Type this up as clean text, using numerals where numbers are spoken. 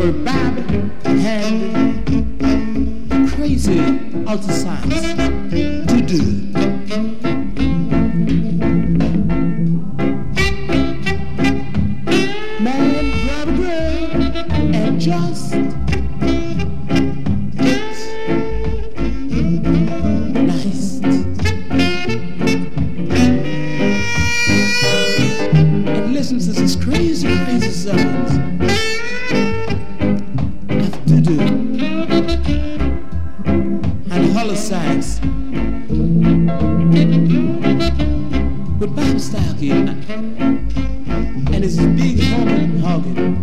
where Bobby had crazy ultrasounds to do. Man grab a girl and just it's nice. And listen to this crazy, crazy sounds have to do. And holosites with Bob Starkey and his big hogging